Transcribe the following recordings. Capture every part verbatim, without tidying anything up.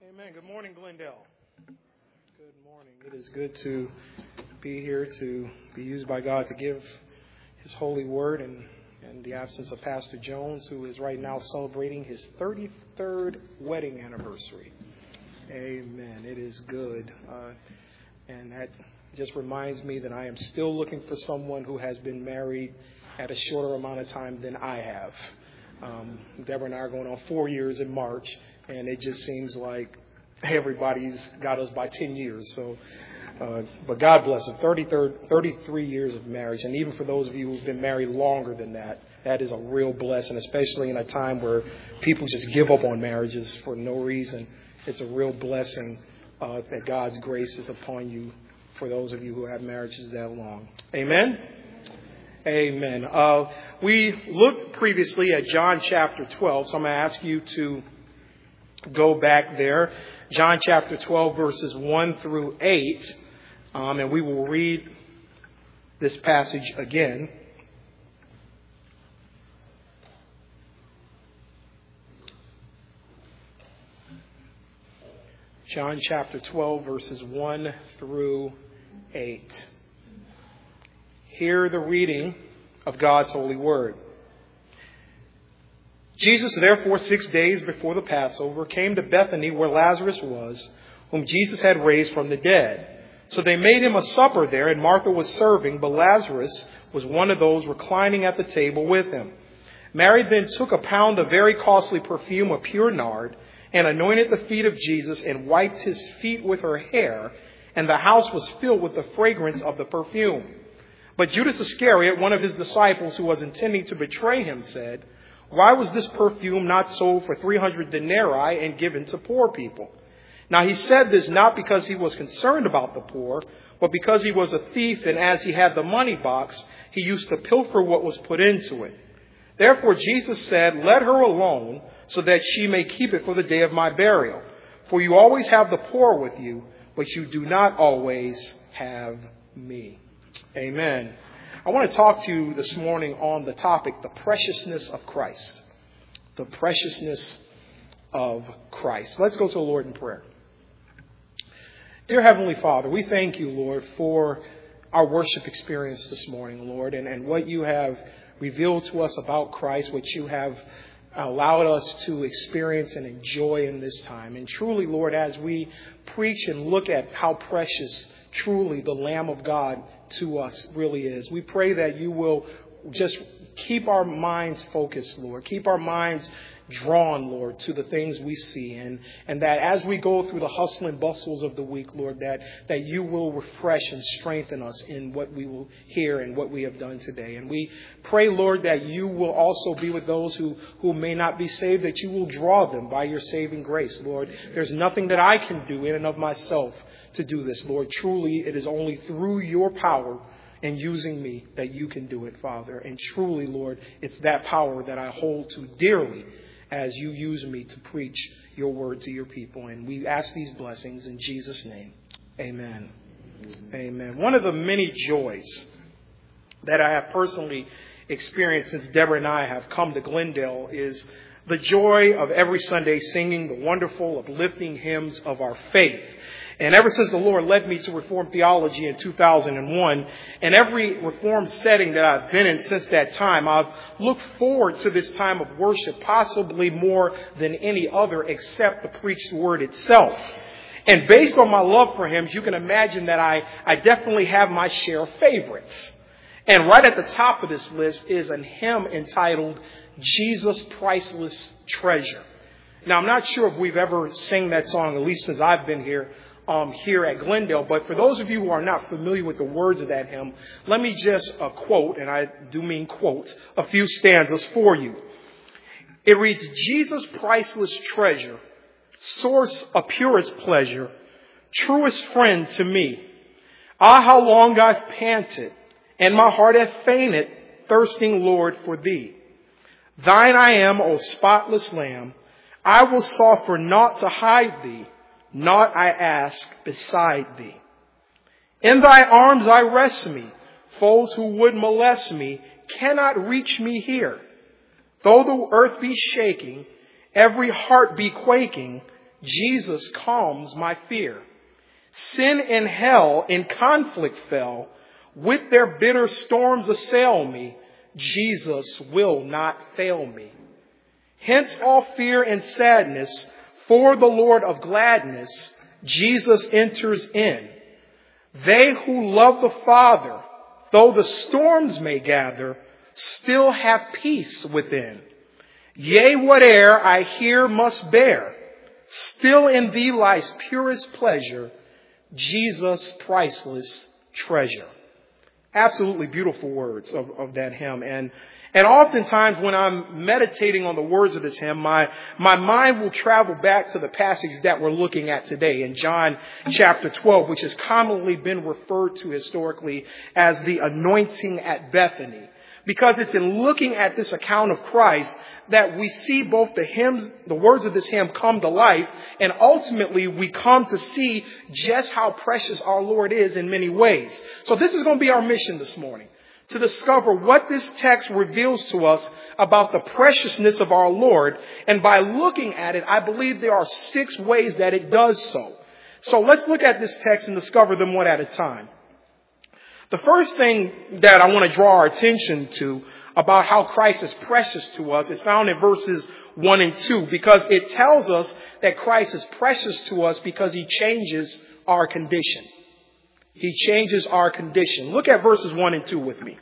Amen. Good morning, Glendale. Good morning. It is good to be here, to be used by God to give His holy word in, in the absence of Pastor Jones, who is right now celebrating his thirty-third wedding anniversary. Amen. It is good. Uh, and that just reminds me that I am still looking for someone who has been married at a shorter amount of time than I have. Um, Deborah and I are going on four years in March, and it just seems like everybody's got us by ten years. So, uh, but God bless them. thirty-three years of marriage. And even for those of you who've been married longer than that, that is a real blessing, especially in a time where people just give up on marriages for no reason. It's a real blessing uh, that God's grace is upon you for those of you who have marriages that long. Amen? Amen. Uh, we looked previously at John chapter twelve, so I'm going to ask you to go back there. John chapter twelve, verses one through eight, um, and we will read this passage again. John chapter twelve, verses one through eight. Hear the reading of God's holy word. Jesus, therefore, six days before the Passover, came to Bethany where Lazarus was, whom Jesus had raised from the dead. So they made him a supper there, and Martha was serving, but Lazarus was one of those reclining at the table with him. Mary then took a pound of very costly perfume of pure nard, and anointed the feet of Jesus, and wiped his feet with her hair, and the house was filled with the fragrance of the perfume. But Judas Iscariot, one of his disciples who was intending to betray him, said, "Why was this perfume not sold for three hundred denarii and given to poor people?" Now he said this not because he was concerned about the poor, but because he was a thief, and as he had the money box, he used to pilfer what was put into it. Therefore Jesus said, "Let her alone, so that she may keep it for the day of my burial. For you always have the poor with you, but you do not always have me." Amen. I want to talk to you this morning on the topic, the preciousness of Christ. The preciousness of Christ. Let's go to the Lord in prayer. Dear Heavenly Father, we thank you, Lord, for our worship experience this morning, Lord, and, and what you have revealed to us about Christ, what you have allowed us to experience and enjoy in this time. And truly, Lord, as we preach and look at how precious truly the Lamb of God to us really is, we pray that you will just keep our minds focused, Lord. Keep our minds drawn, Lord, to the things we see. And, and that as we go through the hustle and bustles of the week, Lord, that, that you will refresh and strengthen us in what we will hear and what we have done today. And we pray, Lord, that you will also be with those who, who may not be saved, that you will draw them by your saving grace, Lord. There's nothing that I can do in and of myself to do this, Lord. Truly, it is only through your power and using me that you can do it, Father. And truly, Lord, it's that power that I hold to dearly as you use me to preach your word to your people. And we ask these blessings in Jesus' name. Amen. Amen. One of the many joys that I have personally experienced since Deborah and I have come to Glendale is the joy of every Sunday singing the wonderful, uplifting hymns of our faith. And ever since the Lord led me to Reformed theology in two thousand one, and every Reformed setting that I've been in since that time, I've looked forward to this time of worship, possibly more than any other except the preached word itself. And based on my love for hymns, you can imagine that I, I definitely have my share of favorites. And right at the top of this list is a hymn entitled Jesus Priceless Treasure. Now, I'm not sure if we've ever sang that song, at least since I've been here. Um, here at Glendale. But for those of you who are not familiar with the words of that hymn, let me just uh, quote, and I do mean quote, a few stanzas for you. It reads, "Jesus priceless treasure, source of purest pleasure, truest friend to me. Ah, how long I've panted, and my heart hath fainted, thirsting, Lord, for thee. Thine I am, O spotless Lamb, I will sought for naught to hide thee. Naught I ask beside thee. In thy arms I rest me. Foes who would molest me cannot reach me here. Though the earth be shaking, every heart be quaking, Jesus calms my fear. Sin and hell in conflict fell. With their bitter storms assail me. Jesus will not fail me. Hence all fear and sadness. For the Lord of gladness, Jesus enters in. They who love the Father, though the storms may gather, still have peace within. Yea, whate'er I here must bear, still in thee lies purest pleasure, Jesus' priceless treasure. Absolutely beautiful words of, of that hymn. And, and oftentimes when I'm meditating on the words of this hymn, my, my mind will travel back to the passage that we're looking at today in John chapter twelve, which has commonly been referred to historically as the anointing at Bethany. Because it's in looking at this account of Christ that we see both the hymns, the words of this hymn come to life, and ultimately we come to see just how precious our Lord is in many ways. So this is going to be our mission this morning, to discover what this text reveals to us about the preciousness of our Lord. And by looking at it, I believe there are six ways that it does so. So let's look at this text and discover them one at a time. The first thing that I want to draw our attention to about how Christ is precious to us is found in verses one and two, because it tells us that Christ is precious to us because he changes our condition. He changes our condition. Look at verses one and two with me.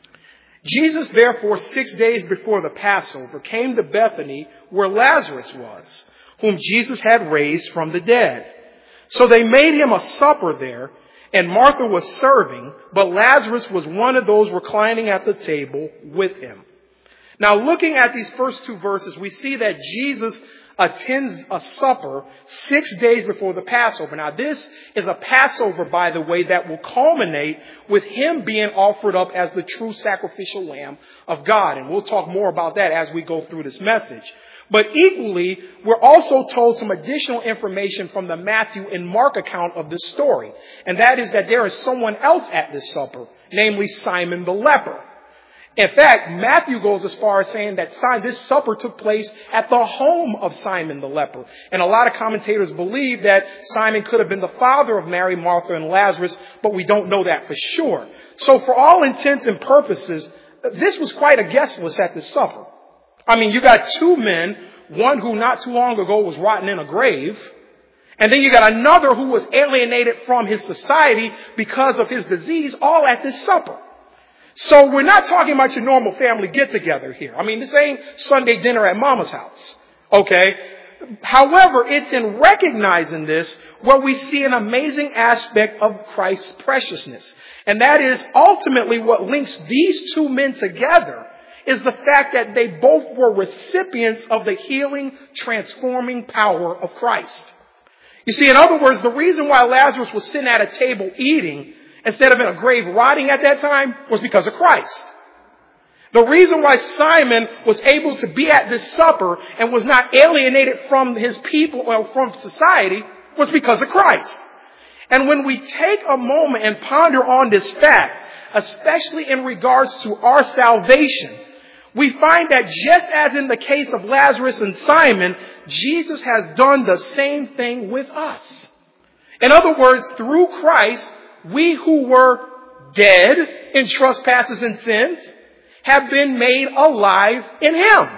Jesus, therefore, six days before the Passover, came to Bethany where Lazarus was, whom Jesus had raised from the dead. So they made him a supper there, and Martha was serving, but Lazarus was one of those reclining at the table with him. Now, looking at these first two verses, we see that Jesus attends a supper six days before the Passover. Now, this is a Passover, by the way, that will culminate with him being offered up as the true sacrificial lamb of God. And we'll talk more about that as we go through this message. But equally, we're also told some additional information from the Matthew and Mark account of this story. And that is that there is someone else at this supper, namely Simon the leper. In fact, Matthew goes as far as saying that this supper took place at the home of Simon the leper. And a lot of commentators believe that Simon could have been the father of Mary, Martha, and Lazarus, but we don't know that for sure. So for all intents and purposes, this was quite a guest list at this supper. I mean, you got two men, one who not too long ago was rotting in a grave, and then you got another who was alienated from his society because of his disease, all at this supper. So we're not talking about your normal family get-together here. I mean, this ain't Sunday dinner at mama's house, okay? However, it's in recognizing this where we see an amazing aspect of Christ's preciousness. And that is ultimately what links these two men together is the fact that they both were recipients of the healing, transforming power of Christ. You see, in other words, the reason why Lazarus was sitting at a table eating instead of in a grave rotting at that time was because of Christ. The reason why Simon was able to be at this supper and was not alienated from his people or from society was because of Christ. And when we take a moment and ponder on this fact, especially in regards to our salvation, we find that just as in the case of Lazarus and Simon, Jesus has done the same thing with us. In other words, through Christ, we who were dead in trespasses and sins have been made alive in him.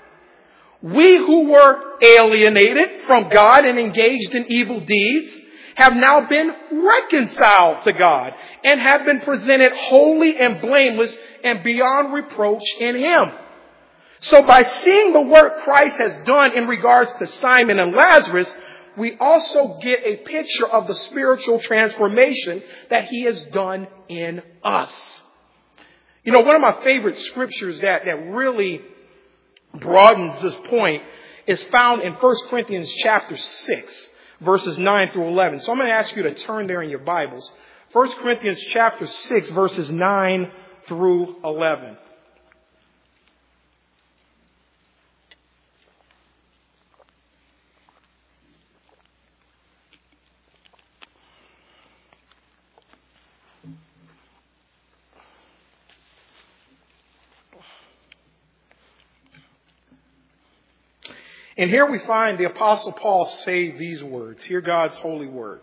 We who were alienated from God and engaged in evil deeds have now been reconciled to God and have been presented holy and blameless and beyond reproach in him. So by seeing the work Christ has done in regards to Simon and Lazarus, we also get a picture of the spiritual transformation that he has done in us. You know, one of my favorite scriptures that, that really broadens this point is found in First Corinthians chapter six, verses nine through eleven. So I'm going to ask you to turn there in your Bibles. First Corinthians chapter six, verses nine through eleven. And here we find the Apostle Paul say these words. Hear God's holy word.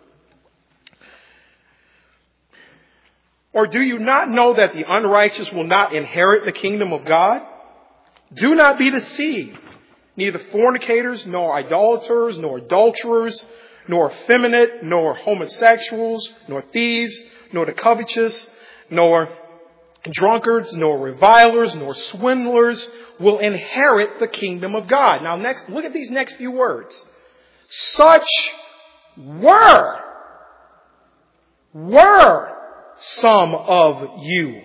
Or do you not know that the unrighteous will not inherit the kingdom of God? Do not be deceived. Neither fornicators, nor idolaters, nor adulterers, nor effeminate, nor homosexuals, nor thieves, nor the covetous, nor drunkards, nor revilers, nor swindlers will inherit the kingdom of God. Now next, look at these next few words. Such were, were some of you.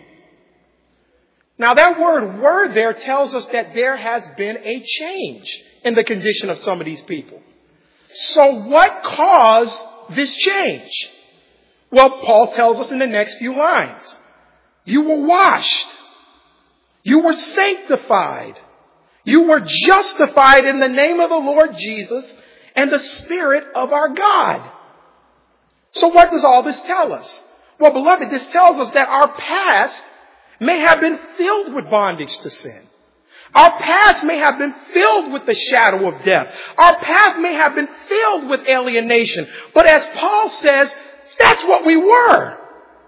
Now that word were there tells us that there has been a change in the condition of some of these people. So what caused this change? Well, Paul tells us in the next few lines. You were washed. You were sanctified. You were justified in the name of the Lord Jesus and the Spirit of our God. So what does all this tell us? Well, beloved, this tells us that our past may have been filled with bondage to sin. Our past may have been filled with the shadow of death. Our past may have been filled with alienation. But as Paul says, that's what we were.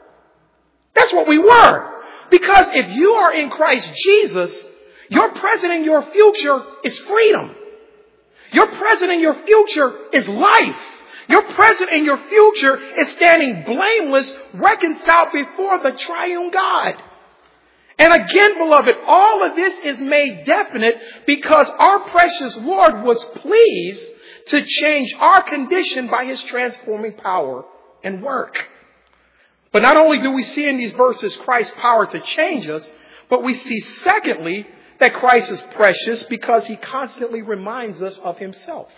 That's what we were. Because if you are in Christ Jesus, your present and your future is freedom. Your present and your future is life. Your present and your future is standing blameless, reconciled before the triune God. And again, beloved, all of this is made definite because our precious Lord was pleased to change our condition by his transforming power and work. But not only do we see in these verses Christ's power to change us, but we see secondly that Christ is precious because he constantly reminds us of himself.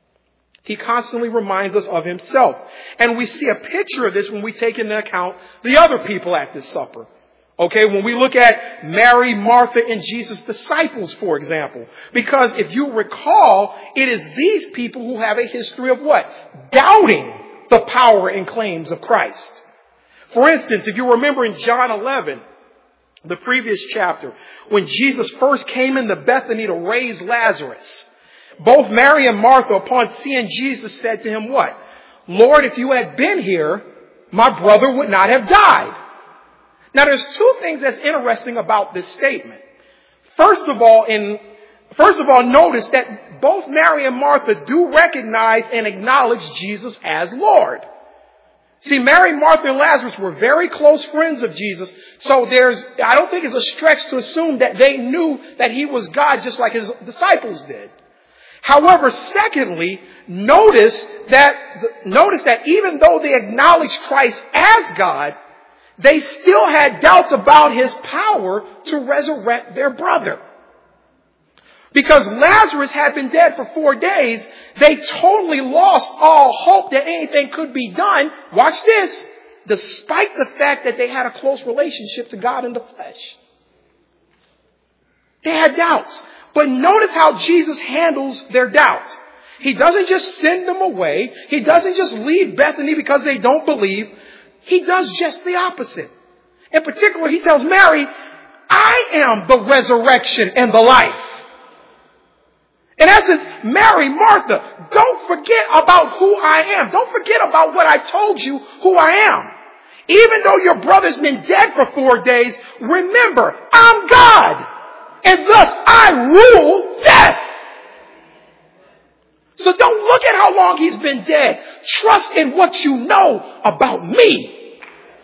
He constantly reminds us of himself. And we see a picture of this when we take into account the other people at this supper. Okay, when we look at Mary, Martha, and Jesus' disciples, for example. Because if you recall, it is these people who have a history of what? Doubting the power and claims of Christ. For instance, if you remember in John eleven, the previous chapter, when Jesus first came into Bethany to raise Lazarus, both Mary and Martha, upon seeing Jesus, said to him what? Lord, if you had been here, my brother would not have died. Now, there's two things that's interesting about this statement. First of all, in first of all, notice that both Mary and Martha do recognize and acknowledge Jesus as Lord. See, Mary, Martha, and Lazarus were very close friends of Jesus, so there's, I don't think it's a stretch to assume that they knew that he was God just like his disciples did. However, secondly, notice that, notice that even though they acknowledged Christ as God, they still had doubts about his power to resurrect their brother. Because Lazarus had been dead for four days, they totally lost all hope that anything could be done. Watch this. Despite the fact that they had a close relationship to God in the flesh. They had doubts. But notice how Jesus handles their doubt. He doesn't just send them away. He doesn't just leave Bethany because they don't believe. He does just the opposite. In particular, he tells Mary, I am the resurrection and the life. In essence, Mary, Martha, don't forget about who I am. Don't forget about what I told you who I am. Even though your brother's been dead for four days, remember, I'm God. And thus I rule death. So don't look at how long he's been dead. Trust in what you know about me.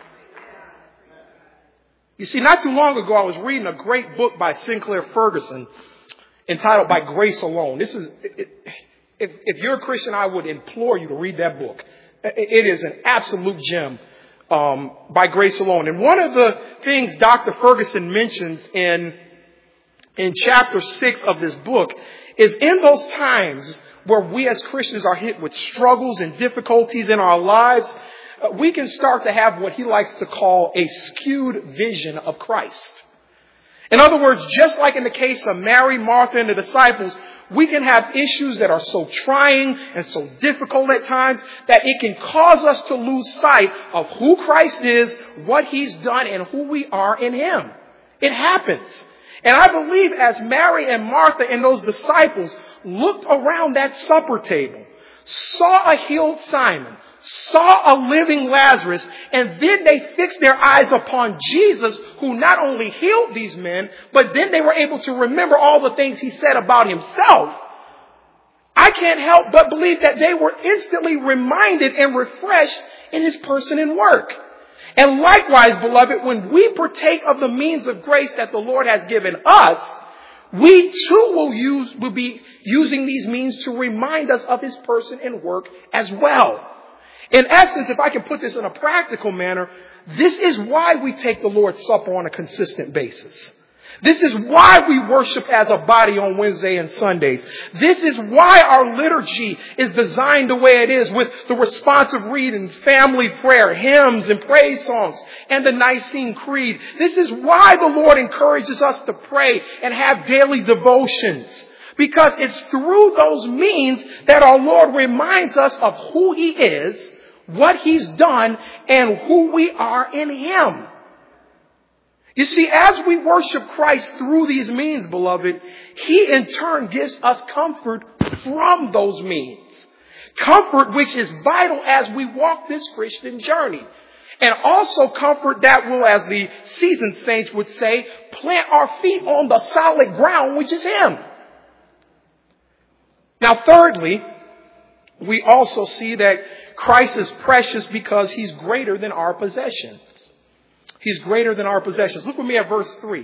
You see, not too long ago, I was reading a great book by Sinclair Ferguson entitled By Grace Alone. This is, if, if you're a Christian, I would implore you to read that book. It is an absolute gem, um, By Grace Alone. And one of the things Doctor Ferguson mentions in, in chapter six of this book is in those times where we as Christians are hit with struggles and difficulties in our lives, we can start to have what he likes to call a skewed vision of Christ. In other words, just like in the case of Mary, Martha, and the disciples, we can have issues that are so trying and so difficult at times that it can cause us to lose sight of who Christ is, what he's done, and who we are in him. It happens. And I believe as Mary and Martha and those disciples looked around that supper table, saw a healed Simon, saw a living Lazarus, and then they fixed their eyes upon Jesus, who not only healed these men, but then they were able to remember all the things he said about himself. I can't help but believe that they were instantly reminded and refreshed in his person and work. And likewise, beloved, when we partake of the means of grace that the Lord has given us, we too will use, will be using these means to remind us of his person and work as well. In essence, if I can put this in a practical manner, this is why we take the Lord's Supper on a consistent basis. This is why we worship as a body on Wednesday and Sundays. This is why our liturgy is designed the way it is, with the responsive readings, family prayer, hymns and praise songs, and the Nicene Creed. This is why the Lord encourages us to pray and have daily devotions. Because it's through those means that our Lord reminds us of who he is, what he's done, and who we are in him. You see, as we worship Christ through these means, beloved, he in turn gives us comfort from those means. Comfort which is vital as we walk this Christian journey. And also comfort that will, as the seasoned saints would say, plant our feet on the solid ground, which is him. Now, thirdly, we also see that Christ is precious because he's greater than our possessions. He's greater than our possessions. Look with me at verse three.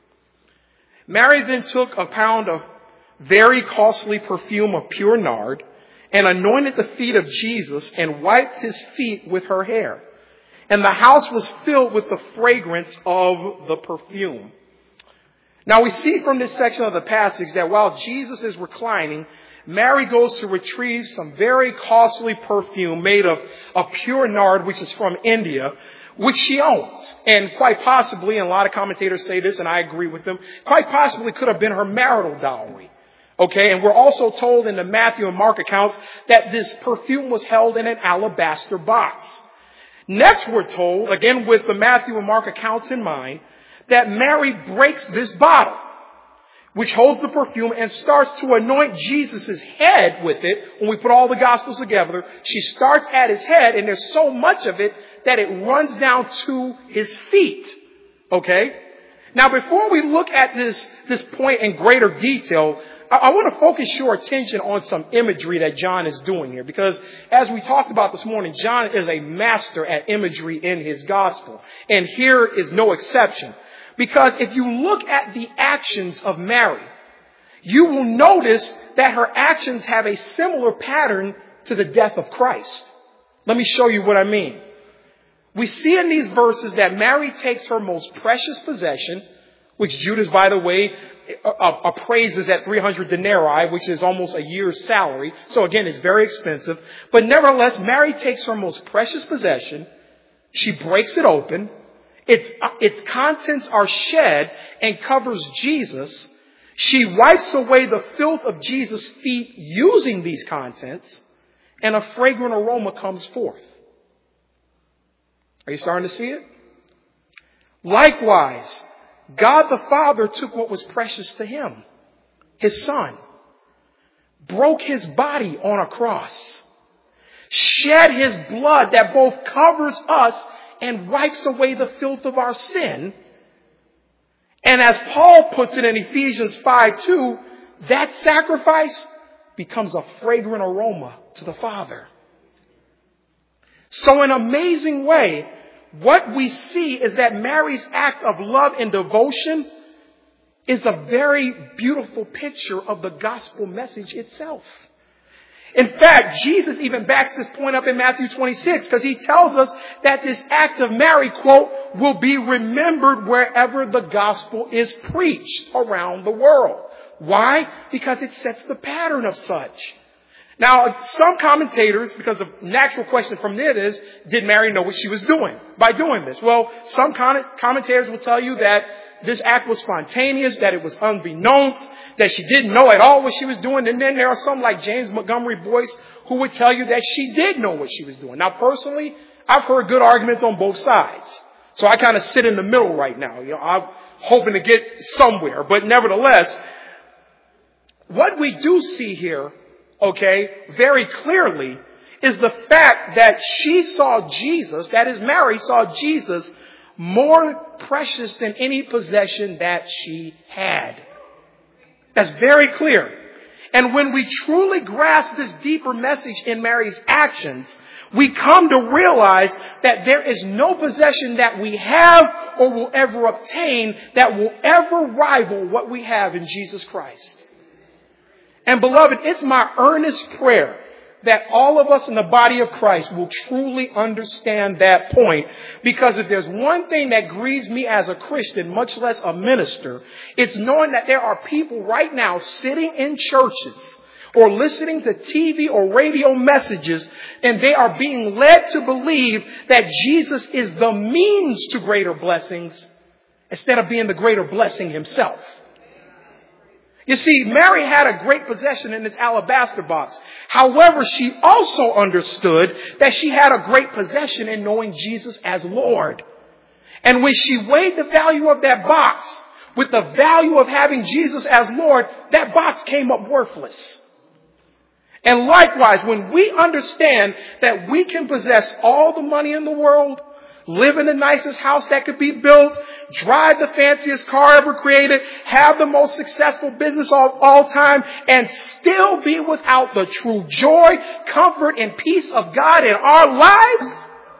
Mary then took a pound of very costly perfume of pure nard and anointed the feet of Jesus and wiped his feet with her hair. And the house was filled with the fragrance of the perfume. Now we see from this section of the passage that while Jesus is reclining, Mary goes to retrieve some very costly perfume made of, of pure nard, which is from India, which she owns. And quite possibly, and a lot of commentators say this, and I agree with them, quite possibly could have been her marital dowry. Okay, and we're also told in the Matthew and Mark accounts that this perfume was held in an alabaster box. Next, we're told, again with the Matthew and Mark accounts in mind, that Mary breaks this bottle, which holds the perfume, and starts to anoint Jesus' head with it. When we put all the Gospels together, she starts at his head, and there's so much of it that it runs down to his feet. Okay? Now, before we look at this, this point in greater detail, I, I want to focus your attention on some imagery that John is doing here. Because as we talked about this morning, John is a master at imagery in his Gospel. And here is no exception. Because if you look at the actions of Mary, you will notice that her actions have a similar pattern to the death of Christ. Let me show you what I mean. We see in these verses that Mary takes her most precious possession, which Judas, by the way, appraises at three hundred denarii, which is almost a year's salary. So again, it's very expensive. But nevertheless, Mary takes her most precious possession. She breaks it open. Its, its contents are shed and covers Jesus. She wipes away the filth of Jesus' feet using these contents, and a fragrant aroma comes forth. Are you starting to see it? Likewise, God the Father took what was precious to him, his Son, broke his body on a cross, shed his blood that both covers us and wipes away the filth of our sin. And as Paul puts it in Ephesians five two, that sacrifice becomes a fragrant aroma to the Father. So in an amazing way, what we see is that Mary's act of love and devotion is a very beautiful picture of the gospel message itself. In fact, Jesus even backs this point up in Matthew twenty-six, because he tells us that this act of Mary, quote, will be remembered wherever the gospel is preached around the world. Why? Because it sets the pattern of such. Now, some commentators, because the natural question from it is, did Mary know what she was doing by doing this? Well, some commentators will tell you that this act was spontaneous, that it was unbeknownst, that she didn't know at all what she was doing. And then there are some like James Montgomery Boyce who would tell you that she did know what she was doing. Now, personally, I've heard good arguments on both sides. So I kind of sit in the middle right now. You know, I'm hoping to get somewhere. But nevertheless, what we do see here, okay, very clearly, is the fact that she saw Jesus, that is, Mary saw Jesus, more precious than any possession that she had. That's very clear. And when we truly grasp this deeper message in Mary's actions, we come to realize that there is no possession that we have or will ever obtain that will ever rival what we have in Jesus Christ. And beloved, it's my earnest prayer that all of us in the body of Christ will truly understand that point. Because if there's one thing that grieves me as a Christian, much less a minister, it's knowing that there are people right now sitting in churches or listening to T V or radio messages, and they are being led to believe that Jesus is the means to greater blessings instead of being the greater blessing himself. You see, Mary had a great possession in this alabaster box. However, she also understood that she had a great possession in knowing Jesus as Lord. And when she weighed the value of that box with the value of having Jesus as Lord, that box came up worthless. And likewise, when we understand that we can possess all the money in the world, live in the nicest house that could be built, drive the fanciest car ever created, have the most successful business of all time, and still be without the true joy, comfort, and peace of God in our lives,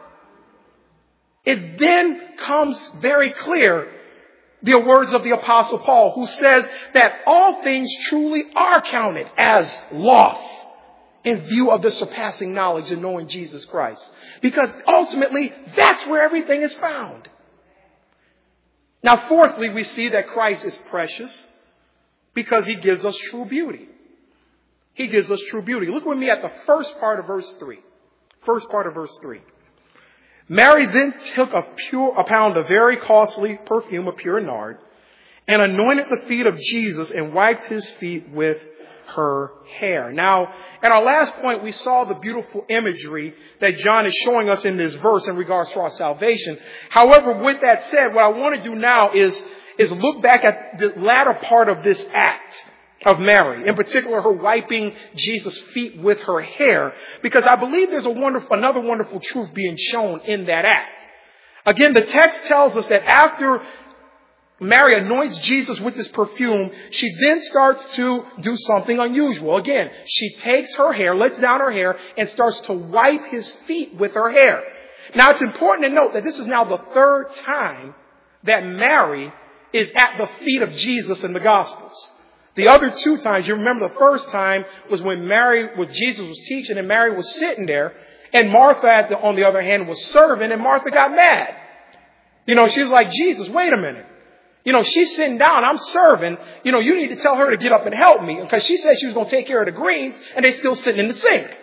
it then comes very clear the words of the Apostle Paul, who says that all things truly are counted as loss in view of the surpassing knowledge of knowing Jesus Christ. Because ultimately, that's where everything is found. Now, fourthly, we see that Christ is precious because he gives us true beauty. He gives us true beauty. Look with me at the first part of verse three. First part of verse three. Mary then took a, pure, a pound of very costly perfume of pure nard and anointed the feet of Jesus and wiped his feet with her hair. Now, at our last point, we saw the beautiful imagery that John is showing us in this verse in regards to our salvation. However, with that said, what I want to do now is, is look back at the latter part of this act of Mary, in particular her wiping Jesus' feet with her hair, because I believe there's a wonderful, another wonderful truth being shown in that act. Again, the text tells us that after Mary anoints Jesus with this perfume, she then starts to do something unusual. Again, she takes her hair, lets down her hair, and starts to wipe his feet with her hair. Now, it's important to note that this is now the third time that Mary is at the feet of Jesus in the Gospels. The other two times, you remember the first time was when Mary, when Jesus was teaching and Mary was sitting there, and Martha, at the, on the other hand, was serving, and Martha got mad. You know, she was like, Jesus, wait a minute. You know, she's sitting down, I'm serving. You know, you need to tell her to get up and help me. Because she said she was going to take care of the greens, and they're still sitting in the sink.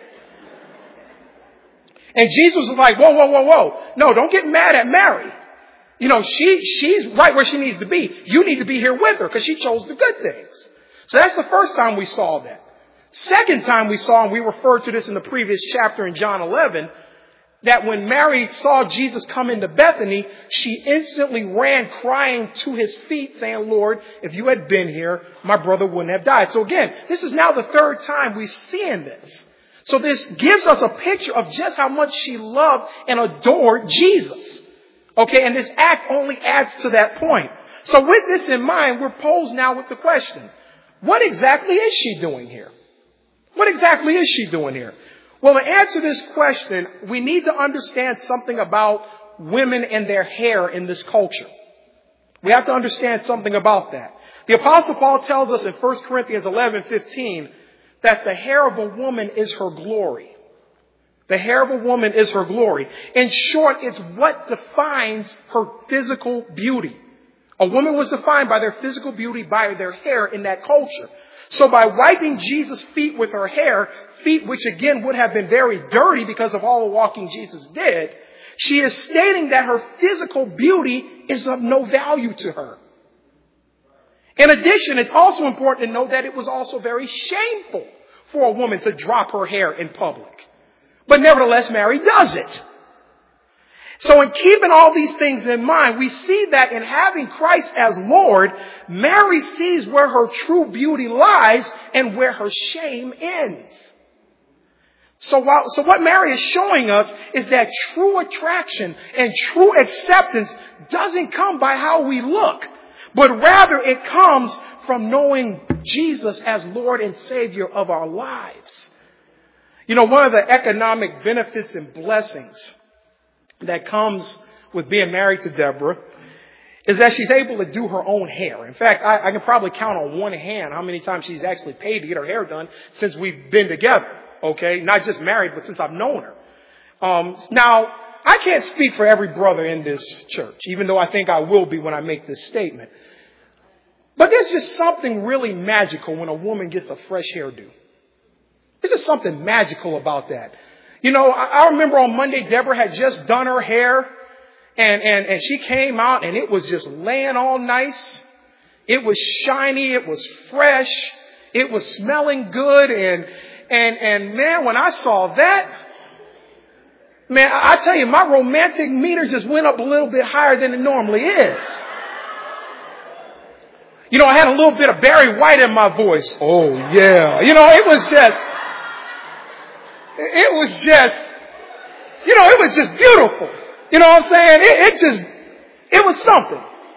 And Jesus was like, whoa, whoa, whoa, whoa. No, don't get mad at Mary. You know, she she's right where she needs to be. You need to be here with her because she chose the good things. So that's the first time we saw that. Second time we saw, and we referred to this in the previous chapter in John eleven, that when Mary saw Jesus come into Bethany, she instantly ran crying to his feet saying, Lord, if you had been here, my brother wouldn't have died. So again, this is now the third time we've seen this. So this gives us a picture of just how much she loved and adored Jesus. Okay, and this act only adds to that point. So with this in mind, we're posed now with the question, what exactly is she doing here? What exactly is she doing here? Well, to answer this question, we need to understand something about women and their hair in this culture. We have to understand something about that. The Apostle Paul tells us in First Corinthians eleven fifteen that the hair of a woman is her glory. The hair of a woman is her glory. In short, it's what defines her physical beauty. A woman was defined by their physical beauty, by their hair in that culture. So by wiping Jesus' feet with her hair, feet which again would have been very dirty because of all the walking Jesus did, she is stating that her physical beauty is of no value to her. In addition, it's also important to know that it was also very shameful for a woman to drop her hair in public. But nevertheless, Mary does it. So in keeping all these things in mind, we see that in having Christ as Lord, Mary sees where her true beauty lies and where her shame ends. So, while, so what Mary is showing us is that true attraction and true acceptance doesn't come by how we look, but rather it comes from knowing Jesus as Lord and Savior of our lives. You know, one of the economic benefits and blessings that comes with being married to Deborah is that she's able to do her own hair. In fact, I, I can probably count on one hand how many times she's actually paid to get her hair done since we've been together. Okay, not just married, but since I've known her. Um, now, I can't speak for every brother in this church, even though I think I will be when I make this statement. But there's just something really magical when a woman gets a fresh hairdo. There's just something magical about that. You know, I, I remember on Monday, Deborah had just done her hair, and, and, and she came out, and it was just laying all nice. It was shiny. It was fresh. It was smelling good, and And, and man, when I saw that, man, I tell you, my romantic meter just went up a little bit higher than it normally is. You know, I had a little bit of Barry White in my voice. Oh, yeah. You know, it was just, it was just, you know, it was just beautiful. You know what I'm saying? It, it just, it was something.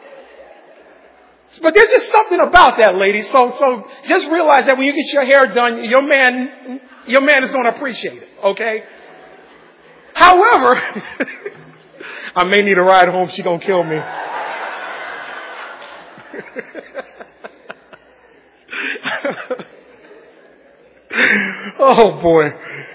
But there's just something about that, ladies. So, so just realize that when you get your hair done, your man, your man is going to appreciate it. Okay. However, I may need a ride home. She's going to kill me. Oh boy.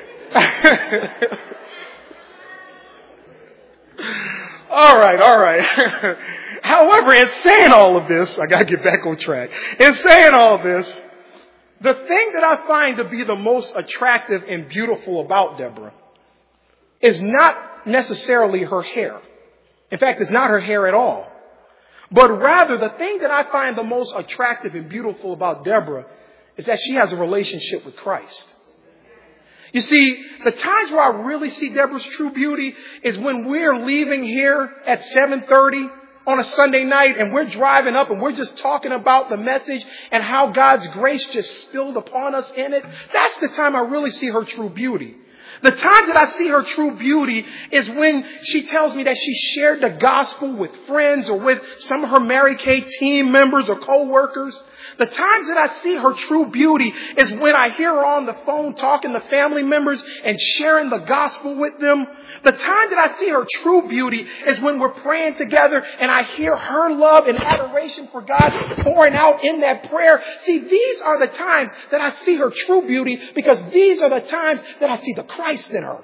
All right. All right. However, in saying all of this, I got to get back on track. In saying all this, the thing that I find to be the most attractive and beautiful about Deborah is not necessarily her hair. In fact, it's not her hair at all. But rather, the thing that I find the most attractive and beautiful about Deborah is that she has a relationship with Christ. You see, the times where I really see Deborah's true beauty is when we're leaving here at seven thirty on a Sunday night and we're driving up and we're just talking about the message and how God's grace just spilled upon us in it. That's the time I really see her true beauty. The time that I see her true beauty is when she tells me that she shared the gospel with friends or with some of her Mary Kay team members or co-workers. The times that I see her true beauty is when I hear her on the phone talking to family members and sharing the gospel with them. The time that I see her true beauty is when we're praying together and I hear her love and adoration for God pouring out in that prayer. See, these are the times that I see her true beauty because these are the times that I see the Christ in her.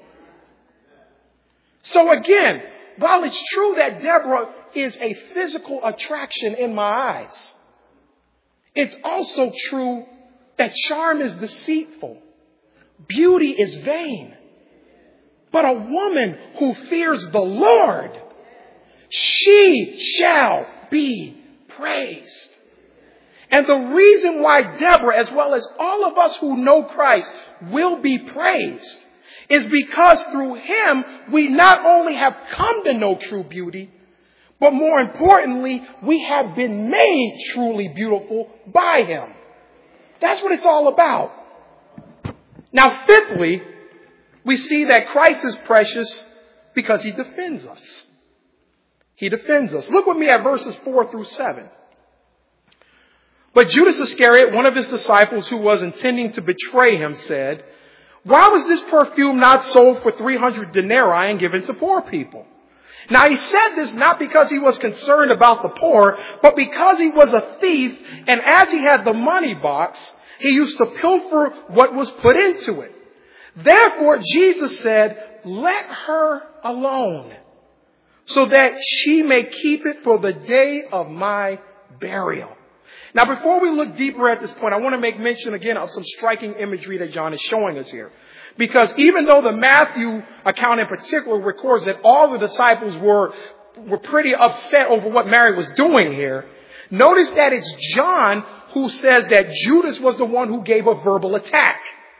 So again, while it's true that Deborah is a physical attraction in my eyes, it's also true that charm is deceitful. Beauty is vain. But a woman who fears the Lord, she shall be praised. And the reason why Deborah, as well as all of us who know Christ, will be praised is because through him, we not only have come to know true beauty, but more importantly, we have been made truly beautiful by him. That's what it's all about. Now, fifthly, we see that Christ is precious because he defends us. He defends us. Look with me at verses four through seven. But Judas Iscariot, one of his disciples who was intending to betray him, said, "Why was this perfume not sold for three hundred denarii and given to poor people?" Now he said this not because he was concerned about the poor, but because he was a thief, and as he had the money box, he used to pilfer what was put into it. Therefore Jesus said, "Let her alone, so that she may keep it for the day of my burial." Now, before we look deeper at this point, I want to make mention again of some striking imagery that John is showing us here. Because even though the Matthew account in particular records that all the disciples were, were pretty upset over what Mary was doing here, notice that it's John who says that Judas was the one who gave a verbal attack.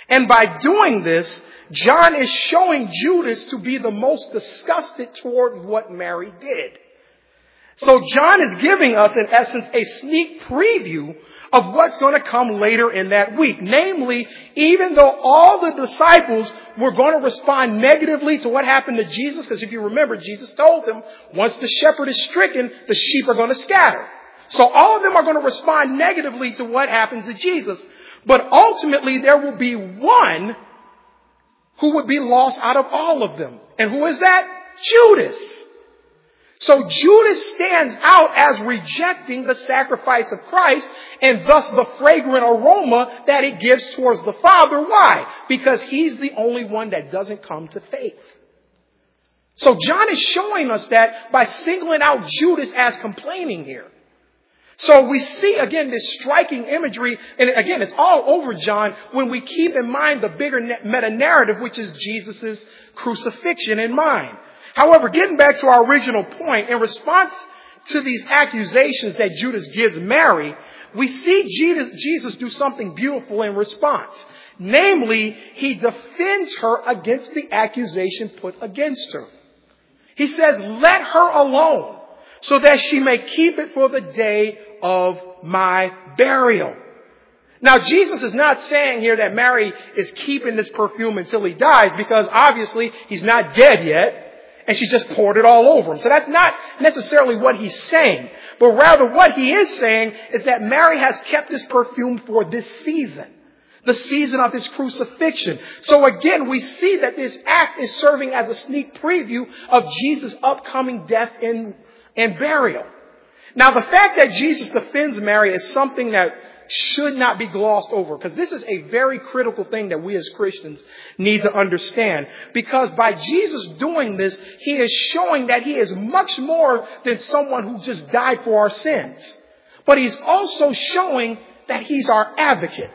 And by doing this, John is showing Judas to be the most disgusted toward what Mary did. So John is giving us, in essence, a sneak preview of what's going to come later in that week. Namely, even though all the disciples were going to respond negatively to what happened to Jesus, because if you remember, Jesus told them, once the shepherd is stricken, the sheep are going to scatter. So all of them are going to respond negatively to what happens to Jesus. But ultimately, there will be one who would be lost out of all of them. And who is that? Judas. So Judas stands out as rejecting the sacrifice of Christ and thus the fragrant aroma that it gives towards the Father. Why? Because he's the only one that doesn't come to faith. So John is showing us that by singling out Judas as complaining here. So we see, again, this striking imagery, and again, it's all over John when we keep in mind the bigger meta-narrative, which is Jesus' crucifixion in mind. However, getting back to our original point, in response to these accusations that Judas gives Mary, we see Jesus, Jesus do something beautiful in response. Namely, he defends her against the accusation put against her. He says, let her alone, so that she may keep it for the day of my burial. Now, Jesus is not saying here that Mary is keeping this perfume until he dies, because obviously he's not dead yet, and she just poured it all over him. So that's not necessarily what he's saying, but rather what he is saying is that Mary has kept this perfume for this season, the season of his crucifixion. So again, we see that this act is serving as a sneak preview of Jesus' upcoming death and, and burial. Now, the fact that Jesus defends Mary is something that should not be glossed over, because this is a very critical thing that we as Christians need to understand. Because by Jesus doing this, he is showing that he is much more than someone who just died for our sins. But he's also showing that he's our advocate.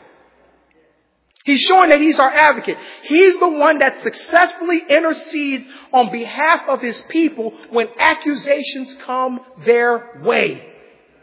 He's showing that he's our advocate. He's the one that successfully intercedes on behalf of his people when accusations come their way.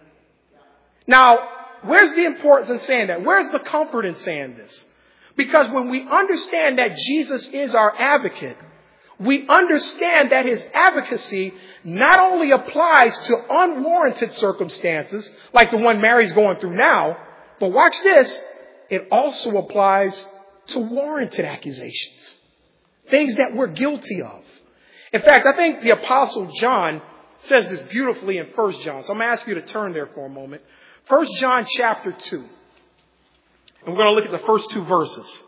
Now, where's the importance in saying that? Where's the comfort in saying this? Because when we understand that Jesus is our advocate, we understand that his advocacy not only applies to unwarranted circumstances, like the one Mary's going through now, but watch this, it also applies to warranted accusations, things that we're guilty of. In fact, I think the Apostle John says this beautifully in First John. So I'm going to ask you to turn there for a moment. First John chapter two. And we're going to look at the first two verses.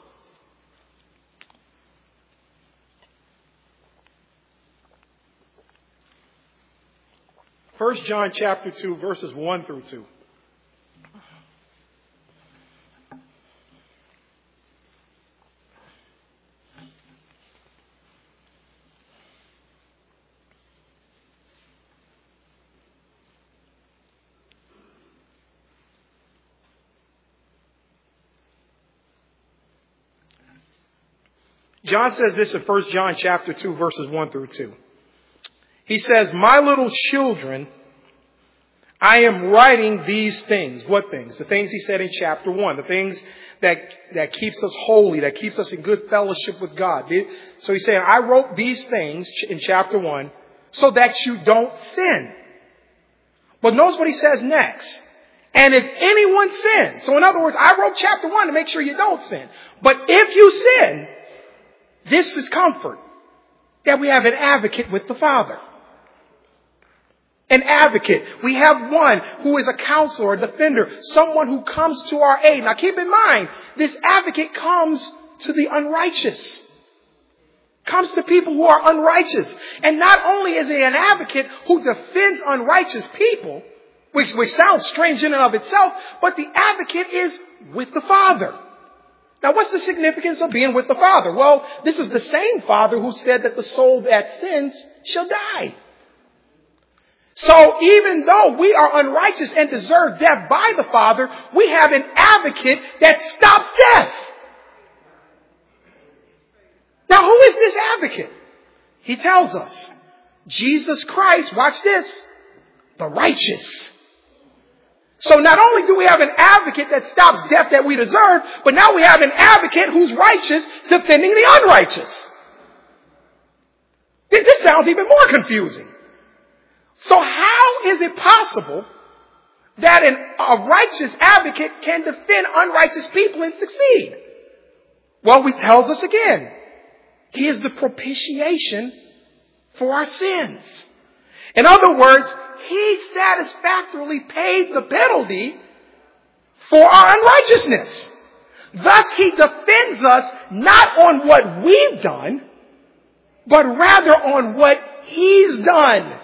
First John chapter two, verses one through two. John says this in First John chapter two, verses one through two. He says, my little children, I am writing these things. What things? The things he said in chapter one. The things that, that keeps us holy, that keeps us in good fellowship with God. So he's saying, I wrote these things in chapter one so that you don't sin. But notice what he says next. And if anyone sins, so in other words, I wrote chapter one to make sure you don't sin. But if you sin, this is comfort, that we have an advocate with the Father. An advocate. We have one who is a counselor, a defender, someone who comes to our aid. Now keep in mind, this advocate comes to the unrighteous. Comes to people who are unrighteous. And not only is he an advocate who defends unrighteous people, which, which sounds strange in and of itself, but the advocate is with the Father. Now, what's the significance of being with the Father? Well, this is the same Father who said that the soul that sins shall die. So even though we are unrighteous and deserve death by the Father, we have an advocate that stops death. Now, who is this advocate? He tells us, Jesus Christ, watch this, the righteous. So not only do we have an advocate that stops death that we deserve, but now we have an advocate who's righteous defending the unrighteous. This sounds even more confusing. So how is it possible that an, a righteous advocate can defend unrighteous people and succeed? Well, he tells us again, he is the propitiation for our sins. In other words, he satisfactorily paid the penalty for our unrighteousness. Thus, he defends us not on what we've done, but rather on what he's done.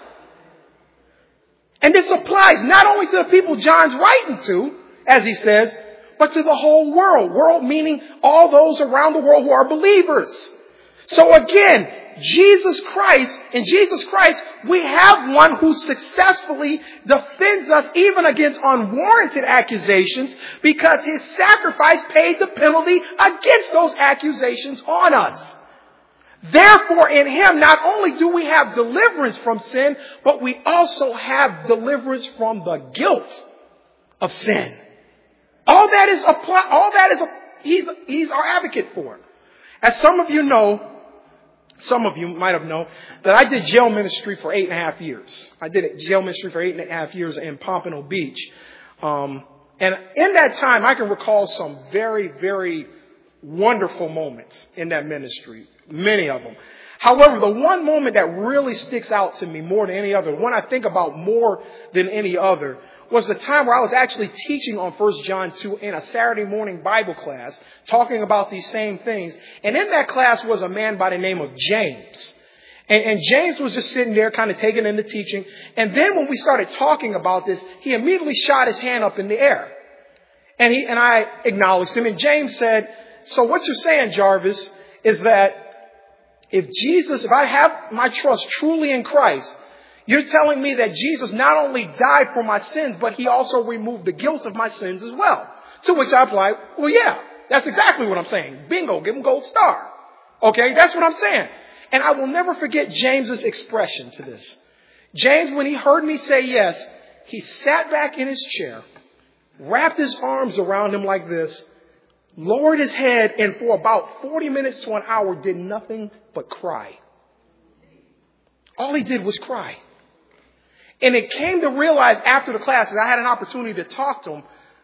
And this applies not only to the people John's writing to, as he says, but to the whole world. World meaning all those around the world who are believers. So again, Jesus Christ, in Jesus Christ, we have one who successfully defends us even against unwarranted accusations because his sacrifice paid the penalty against those accusations on us. Therefore, in him, not only do we have deliverance from sin, but we also have deliverance from the guilt of sin. All that is apply, all that is, a, he's, he's our advocate for. As some of you know, some of you might have known that I did jail ministry for eight and a half years. I did jail ministry for eight and a half years in Pompano Beach. Um, and in that time, I can recall some very, very wonderful moments in that ministry. Many of them. However, the one moment that really sticks out to me more than any other, the one I think about more than any other, was the time where I was actually teaching on First John two in a Saturday morning Bible class, talking about these same things. And in that class was a man by the name of James. And, and James was just sitting there kind of taking in the teaching. And then when we started talking about this, he immediately shot his hand up in the air. And he and I acknowledged him. And James said, so what you're saying, Jarvis, is that if Jesus, if I have my trust truly in Christ, you're telling me that Jesus not only died for my sins, but he also removed the guilt of my sins as well. To which I replied, well, yeah, that's exactly what I'm saying. Bingo, give him gold star. Okay, that's what I'm saying. And I will never forget James's expression to this. James, when he heard me say yes, he sat back in his chair, wrapped his arms around him like this, lowered his head, and for about forty minutes to an hour did nothing but cry. All he did was cry. And it came to realize after the class, and I had an opportunity to talk to him,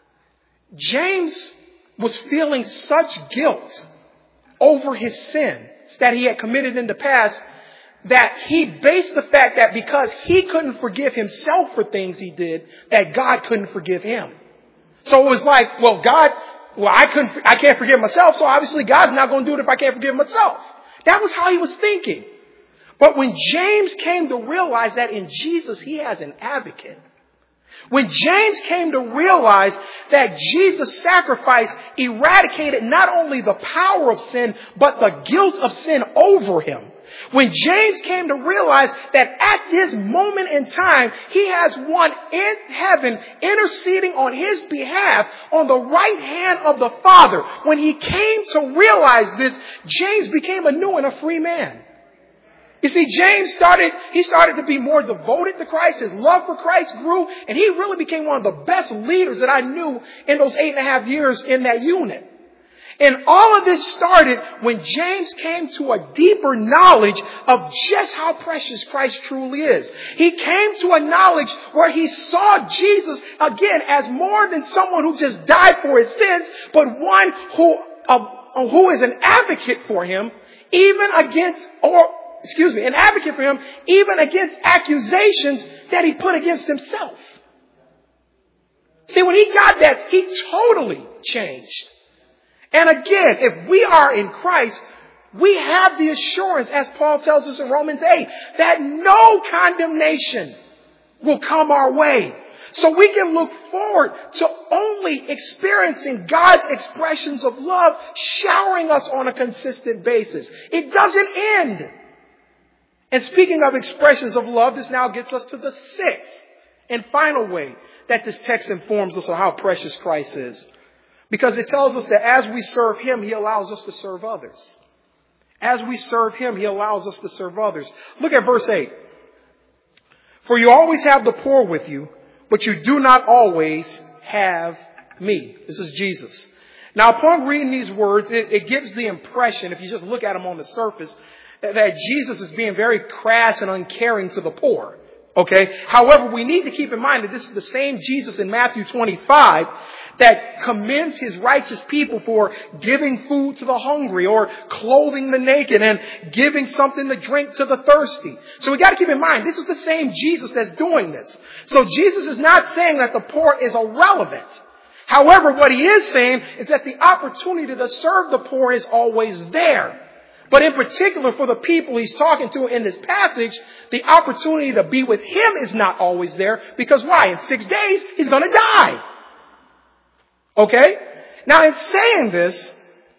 James was feeling such guilt over his sin that he had committed in the past that he based the fact that because he couldn't forgive himself for things he did, that God couldn't forgive him. So it was like, well, God, well, I couldn't, I can't forgive myself, so obviously God's not going to do it if I can't forgive myself. That was how he was thinking. But when James came to realize that in Jesus he has an advocate, when James came to realize that Jesus' sacrifice eradicated not only the power of sin, but the guilt of sin over him, when James came to realize that at this moment in time, he has one in heaven interceding on his behalf on the right hand of the Father, when he came to realize this, James became a new and a free man. You see, James started, he started to be more devoted to Christ. His love for Christ grew, and he really became one of the best leaders that I knew in those eight and a half years in that unit. And all of this started when James came to a deeper knowledge of just how precious Christ truly is. He came to a knowledge where he saw Jesus again as more than someone who just died for his sins, but one who, uh, who is an advocate for him, even against, or excuse me, an advocate for him, even against accusations that he put against himself. See, when he got that, he totally changed. And again, if we are in Christ, we have the assurance, as Paul tells us in Romans eight, that no condemnation will come our way. So we can look forward to only experiencing God's expressions of love showering us on a consistent basis. It doesn't end. And speaking of expressions of love, this now gets us to the sixth and final way that this text informs us of how precious Christ is. Because it tells us that as we serve him, he allows us to serve others. As we serve him, he allows us to serve others. Look at verse eight. For you always have the poor with you, but you do not always have me. This is Jesus. Now, upon reading these words, it, it gives the impression, if you just look at them on the surface, that, that Jesus is being very crass and uncaring to the poor. Okay? However, we need to keep in mind that this is the same Jesus in Matthew twenty-five that commends his righteous people for giving food to the hungry or clothing the naked and giving something to drink to the thirsty. So we got to keep in mind, this is the same Jesus that's doing this. So Jesus is not saying that the poor is irrelevant. However, what he is saying is that the opportunity to serve the poor is always there. But in particular, for the people he's talking to in this passage, the opportunity to be with him is not always there. Because why? In six days, he's going to die. Okay? Now, in saying this,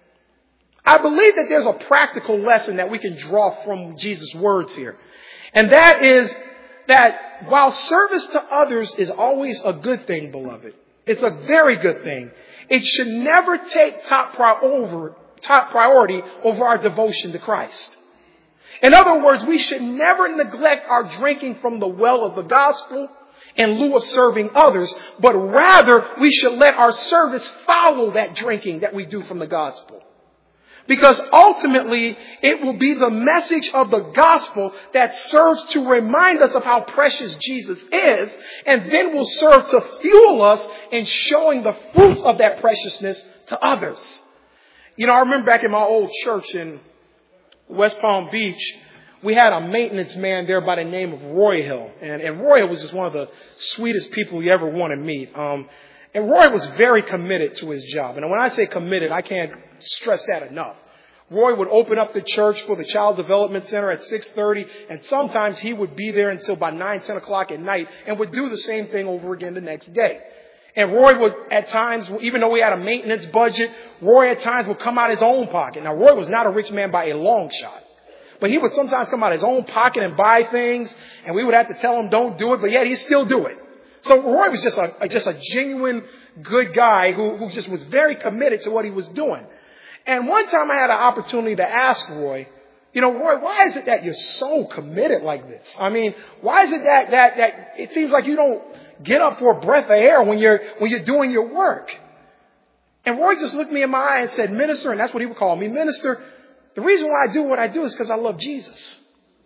I believe that there's a practical lesson that we can draw from Jesus' words here. And that is that while service to others is always a good thing, beloved, it's a very good thing, it should never take top priority, top priority over our devotion to Christ. In other words, we should never neglect our drinking from the well of the gospel in lieu of serving others, but rather we should let our service follow that drinking that we do from the gospel. Because ultimately, it will be the message of the gospel that serves to remind us of how precious Jesus is, and then will serve to fuel us in showing the fruits of that preciousness to others. You know, I remember back in my old church in West Palm Beach, we had a maintenance man there by the name of Roy Hill. And, and Roy Hill was just one of the sweetest people you ever want to meet. Um, and Roy was very committed to his job. And when I say committed, I can't stress that enough. Roy would open up the church for the Child Development Center at six thirty, and sometimes he would be there until about nine, ten o'clock at night and would do the same thing over again the next day. And Roy would, at times, even though we had a maintenance budget, Roy at times would come out his own pocket. Now, Roy was not a rich man by a long shot. But he would sometimes come out of his own pocket and buy things, and we would have to tell him don't do it, but yet he'd still do it. So Roy was just a, just a genuine good guy who, who just was very committed to what he was doing. And one time I had an opportunity to ask Roy, you know, Roy, why is it that you're so committed like this? I mean, why is it that, that, that it seems like you don't get up for a breath of air when you're, when you're doing your work? And Roy just looked me in my eye and said, Minister, and that's what he would call me, Minister, the reason why I do what I do is because I love Jesus.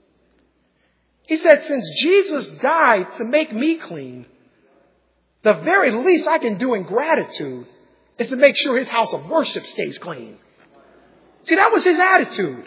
He said, since Jesus died to make me clean, the very least I can do in gratitude is to make sure his house of worship stays clean. See, that was his attitude.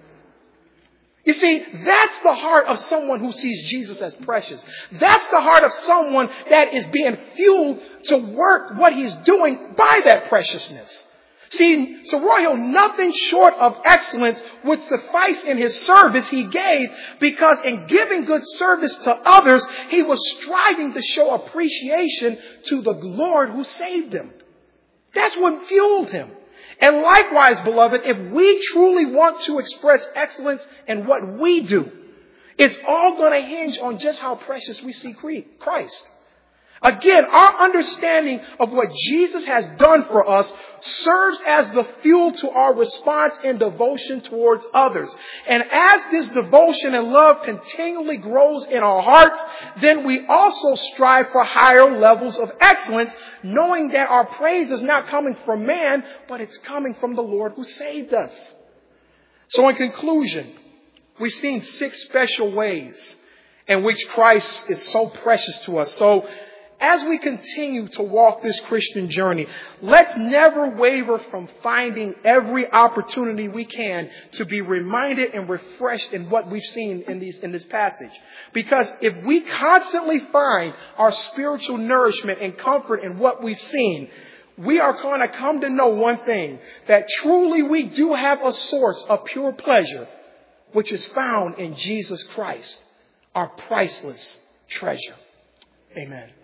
You see, that's the heart of someone who sees Jesus as precious. That's the heart of someone that is being fueled to work what he's doing by that preciousness. See, so Roy Hill, nothing short of excellence would suffice in his service he gave, because in giving good service to others, he was striving to show appreciation to the Lord who saved him. That's what fueled him. And likewise, beloved, if we truly want to express excellence in what we do, it's all going to hinge on just how precious we see Christ. Again, our understanding of what Jesus has done for us serves as the fuel to our response in devotion towards others. And as this devotion and love continually grows in our hearts, then we also strive for higher levels of excellence, knowing that our praise is not coming from man, but it's coming from the Lord who saved us. So in conclusion, we've seen six special ways in which Christ is so precious to us. So as we continue to walk this Christian journey, let's never waver from finding every opportunity we can to be reminded and refreshed in what we've seen in these, in this passage. Because if we constantly find our spiritual nourishment and comfort in what we've seen, we are going to come to know one thing, that truly we do have a source of pure pleasure, which is found in Jesus Christ, our priceless treasure. Amen.